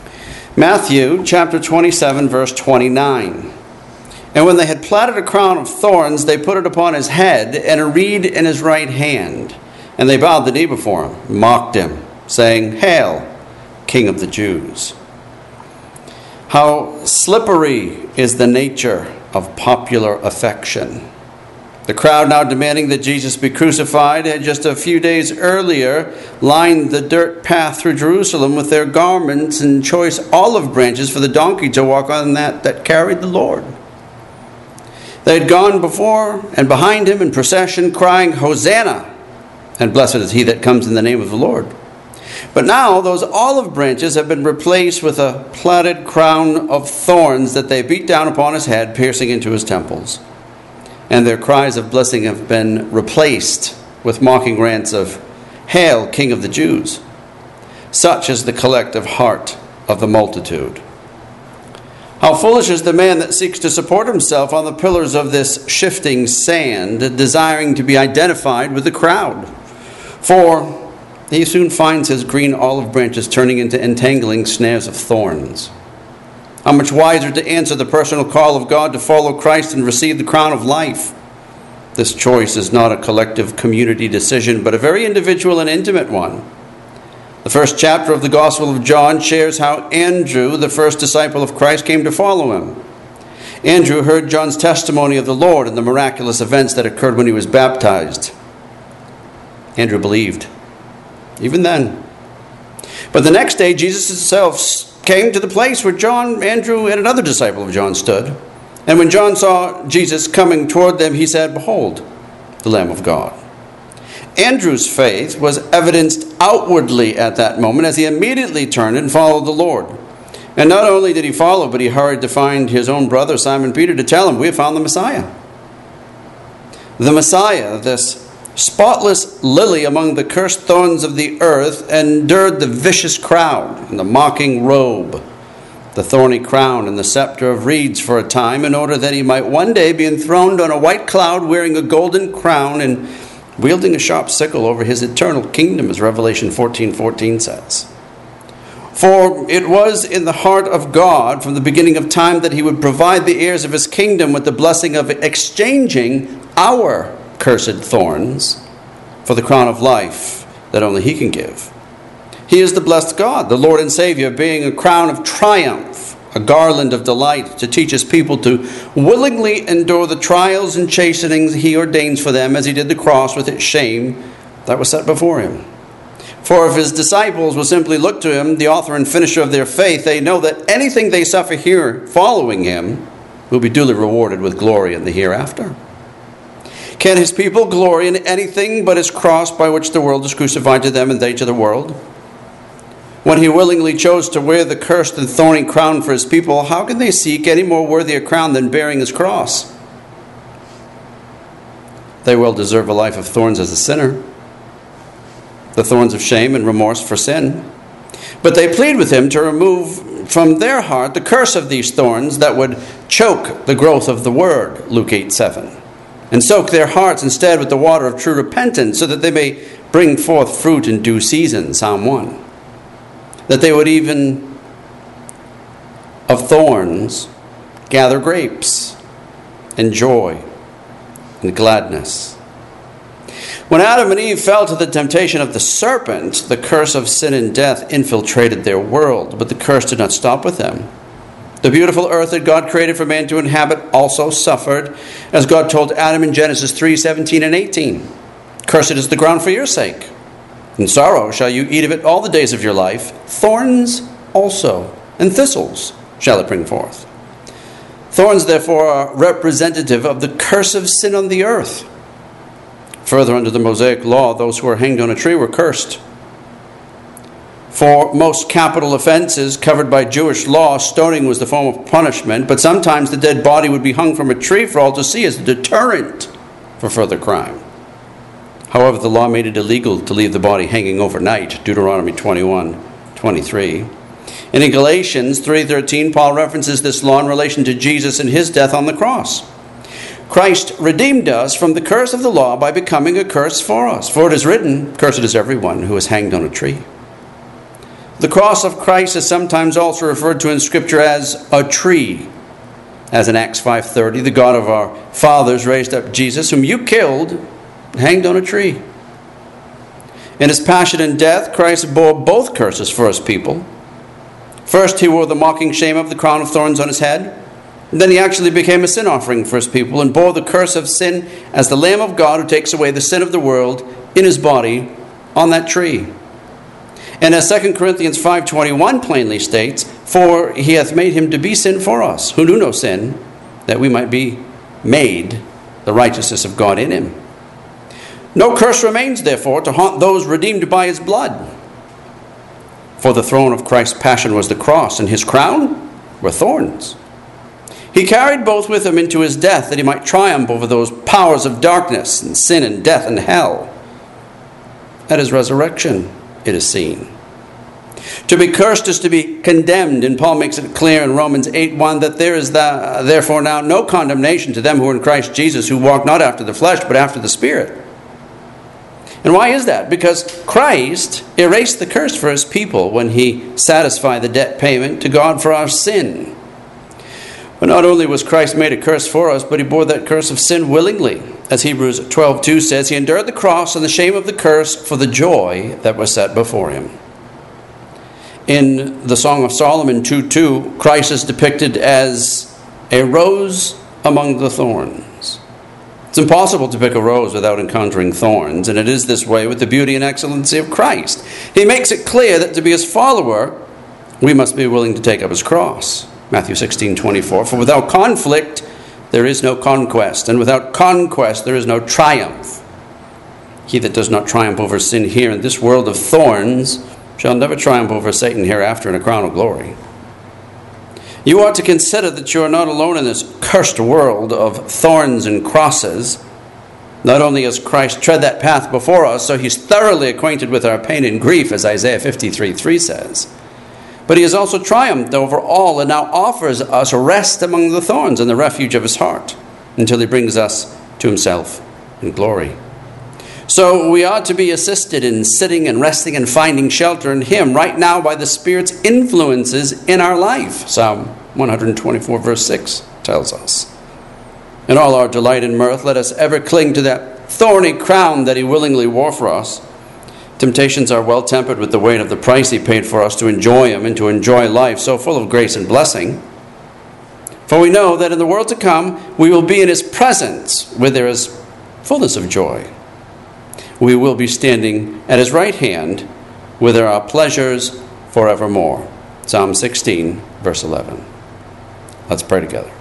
Matthew chapter 27, verse 29. And when they had platted a crown of thorns, they put it upon his head, and a reed in his right hand. And they bowed the knee before him, mocked him, saying, Hail, King of the Jews. How slippery is the nature of popular affection. The crowd now demanding that Jesus be crucified had just a few days earlier lined the dirt path through Jerusalem with their garments and choice olive branches for the donkey to walk on that carried the Lord. They had gone before and behind him in procession, crying, Hosanna, and blessed is he that comes in the name of the Lord. But now those olive branches have been replaced with a plaited crown of thorns that they beat down upon his head, piercing into his temples. And their cries of blessing have been replaced with mocking rants of, Hail, King of the Jews. Such is the collective heart of the multitude. How foolish is the man that seeks to support himself on the pillars of this shifting sand, desiring to be identified with the crowd. For he soon finds his green olive branches turning into entangling snares of thorns. How much wiser to answer the personal call of God to follow Christ and receive the crown of life. This choice is not a collective community decision, but a very individual and intimate one. The first chapter of the Gospel of John shares how Andrew, the first disciple of Christ, came to follow him. Andrew heard John's testimony of the Lord and the miraculous events that occurred when he was baptized. Andrew believed, even then. But the next day, Jesus himself came to the place where John, Andrew, and another disciple of John stood. And when John saw Jesus coming toward them, he said, Behold, the Lamb of God. Andrew's faith was evidenced outwardly at that moment as he immediately turned and followed the Lord. And not only did he follow, but he hurried to find his own brother, Simon Peter, to tell him, We have found the Messiah. The Messiah, this spotless lily among the cursed thorns of the earth, endured the vicious crowd and the mocking robe, the thorny crown and the scepter of reeds for a time, in order that he might one day be enthroned on a white cloud wearing a golden crown and wielding a sharp sickle over his eternal kingdom, as Revelation 14:14 says. For it was in the heart of God from the beginning of time that he would provide the heirs of his kingdom with the blessing of exchanging our cursed thorns for the crown of life that only he can give. He is the blessed God, the Lord and Savior, being a crown of triumph, a garland of delight, to teach his people to willingly endure the trials and chastenings he ordains for them, as he did the cross with its shame that was set before him. For if his disciples will simply look to him, the author and finisher of their faith, they know that anything they suffer here following him will be duly rewarded with glory in the hereafter. Can his people glory in anything but his cross, by which the world is crucified to them and they to the world? When he willingly chose to wear the cursed and thorny crown for his people, how can they seek any more worthy a crown than bearing his cross? They well deserve a life of thorns as a sinner, the thorns of shame and remorse for sin. But they plead with him to remove from their heart the curse of these thorns that would choke the growth of the word, Luke 8:7, and soak their hearts instead with the water of true repentance, so that they may bring forth fruit in due season, Psalm 1. That they would even of thorns gather grapes and joy and gladness. When Adam and Eve fell to the temptation of the serpent, the curse of sin and death infiltrated their world, but the curse did not stop with them. The beautiful earth that God created for man to inhabit also suffered, as God told Adam in Genesis 3:17 and 18. Cursed is the ground for your sake. In sorrow shall you eat of it all the days of your life. Thorns also, and thistles shall it bring forth. Thorns, therefore, are representative of the curse of sin on the earth. Further, under the Mosaic law, those who were hanged on a tree were cursed. For most capital offenses covered by Jewish law, stoning was the form of punishment, but sometimes the dead body would be hung from a tree for all to see as a deterrent for further crime. However, the law made it illegal to leave the body hanging overnight, Deuteronomy 21:23. And in Galatians 3:13, Paul references this law in relation to Jesus and his death on the cross. Christ redeemed us from the curse of the law by becoming a curse for us. For it is written, Cursed is everyone who is hanged on a tree. The cross of Christ is sometimes also referred to in Scripture as a tree. As in Acts 5:30, the God of our fathers raised up Jesus, whom you killed, hanged on a tree. In his passion and death, Christ bore both curses for his people. First, he wore the mocking shame of the crown of thorns on his head. And then he actually became a sin offering for his people and bore the curse of sin as the Lamb of God who takes away the sin of the world in his body on that tree. And as 2 Corinthians 5:21 plainly states, for he hath made him to be sin for us, who knew no sin, that we might be made the righteousness of God in him. No curse remains, therefore, to haunt those redeemed by his blood. For the throne of Christ's passion was the cross, and his crown were thorns. He carried both with him into his death, that he might triumph over those powers of darkness and sin and death and hell. At his resurrection, it is seen. To be cursed is to be condemned, and Paul makes it clear in Romans 8:1 that there is therefore now no condemnation to them who are in Christ Jesus, who walk not after the flesh, but after the Spirit. And why is that? Because Christ erased the curse for his people when he satisfied the debt payment to God for our sin. But not only was Christ made a curse for us, but he bore that curse of sin willingly. As Hebrews 12:2 says, he endured the cross and the shame of the curse for the joy that was set before him. In the Song of Solomon 2:2, Christ is depicted as a rose among the thorns. It's impossible to pick a rose without encountering thorns, and it is this way with the beauty and excellency of Christ. He makes it clear that to be his follower, we must be willing to take up his cross. Matthew 16:24, for without conflict there is no conquest, and without conquest there is no triumph. He that does not triumph over sin here in this world of thorns shall never triumph over Satan hereafter in a crown of glory. You ought to consider that you are not alone in this cursed world of thorns and crosses. Not only has Christ tread that path before us, so he's thoroughly acquainted with our pain and grief, as Isaiah 53:3 says, but he has also triumphed over all and now offers us rest among the thorns and the refuge of his heart until he brings us to himself in glory. So we ought to be assisted in sitting and resting and finding shelter in him right now by the Spirit's influences in our life. Psalm 124 verse 6 tells us. In all our delight and mirth, let us ever cling to that thorny crown that he willingly wore for us. Temptations are well tempered with the weight of the price he paid for us to enjoy him and to enjoy life so full of grace and blessing. For we know that in the world to come, we will be in his presence where there is fullness of joy. We will be standing at his right hand where there are pleasures forevermore. Psalm 16, verse 11. Let's pray together.